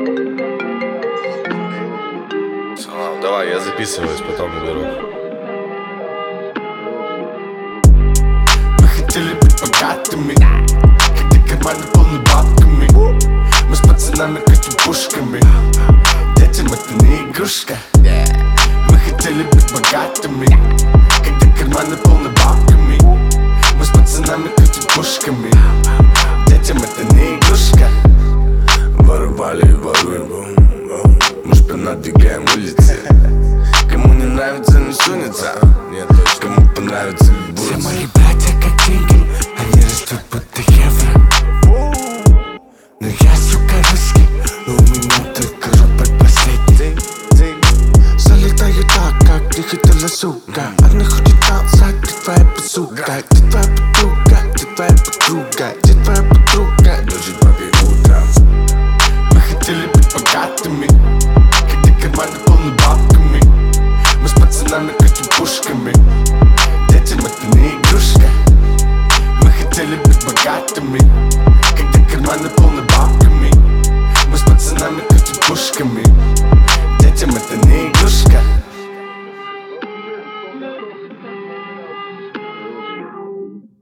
Давай, я записываюсь, потом наберу. Мы хотели быть богатыми, когда карманы полны бабками. Мы с пацанами крутим пушками, детям это не игрушка. Мы хотели быть богатыми, когда карманы полны бабками. Мы с пацанами крутим пушками, детям это не игрушка. Воровали и воруем, мы шпинат двигаем улицы. Кому не нравится, не сунется. Нет, точно, кому понравится, не будет. Все мои братья как деньги, они растут будто евро. Но я, сука, русский, но у меня только робот последний. Залетаю так, как ты хотела, сука. Одна ходит outside, ты твоя базука. Ты твоя подруга, ты твоя подруга, ты твоя подруга. Даже папе утром. Мы хотели быть богатыми, когда карманы полны бабками. Мы с пацанами крутим пушками, детям это не игрушка. Мы хотели быть богатыми,